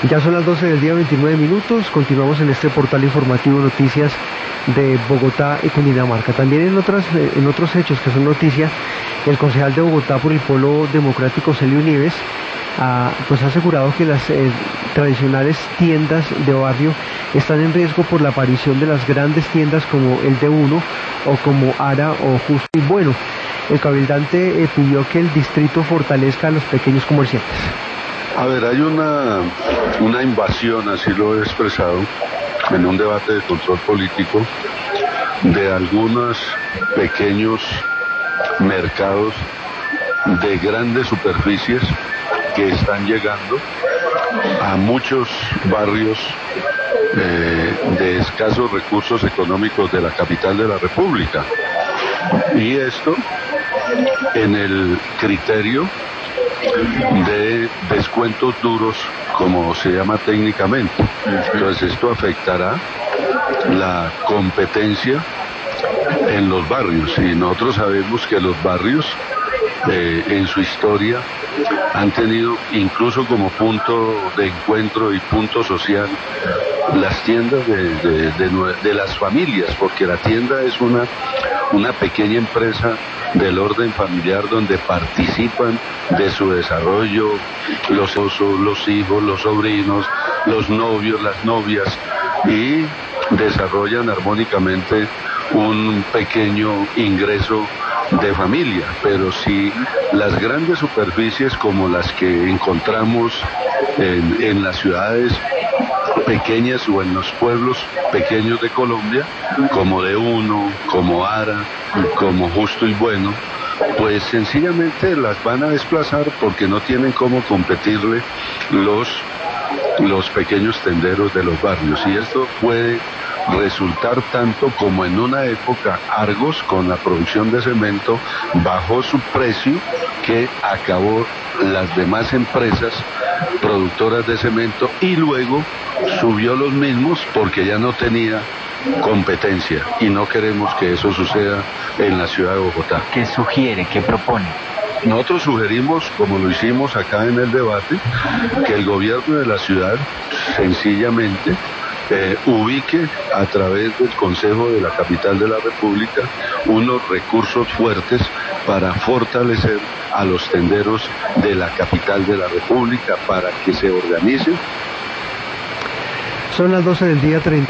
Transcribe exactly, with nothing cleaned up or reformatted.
Ya son las doce del día, veintinueve minutos, continuamos en este portal informativo Noticias de Bogotá y Cundinamarca. También en otras en otros hechos que son noticia, el concejal de Bogotá por el Polo Democrático, Celio Nieves, ha, pues ha asegurado que las eh, tradicionales tiendas de barrio están en riesgo por la aparición de las grandes tiendas como el D uno o como Ara o Justo y Bueno. El cabildante eh, pidió que el distrito fortalezca a los pequeños comerciantes. A ver, hay una, una invasión, así lo he expresado, en un debate de control político, de algunos pequeños mercados de grandes superficies que están llegando a muchos barrios eh, de escasos recursos económicos de la capital de la República. Y esto en el criterio de descuentos duros, como se llama técnicamente. Entonces esto afectará la competencia en los barrios, y nosotros sabemos que los barrios eh, en su historia han tenido incluso como punto de encuentro y punto social las tiendas de, de, de, de las familias, porque la tienda es una, una pequeña empresa del orden familiar donde participan de su desarrollo los, los hijos, los sobrinos, los novios, las novias, y desarrollan armónicamente un pequeño ingreso de familia. Pero si las grandes superficies como las que encontramos en, en las ciudades pequeñas o en los pueblos pequeños de Colombia, como D uno, como Ara, como Justo y Bueno, pues sencillamente las van a desplazar porque no tienen cómo competirle los, los pequeños tenderos de los barrios. Y esto puede resultar tanto como en una época Argos, con la producción de cemento, bajó su precio, que acabó las demás empresas productoras de cemento, y luego subió los mismos porque ya no tenía competencia, y no queremos que eso suceda en la ciudad de Bogotá. ¿Qué sugiere? ¿Qué propone? Nosotros sugerimos, como lo hicimos acá en el debate, que el gobierno de la ciudad sencillamente eh, ubique a través del Consejo de la Capital de la República unos recursos fuertes para fortalecer a los tenderos de la capital de la República, para que se organicen. Son las doce del día, treinta.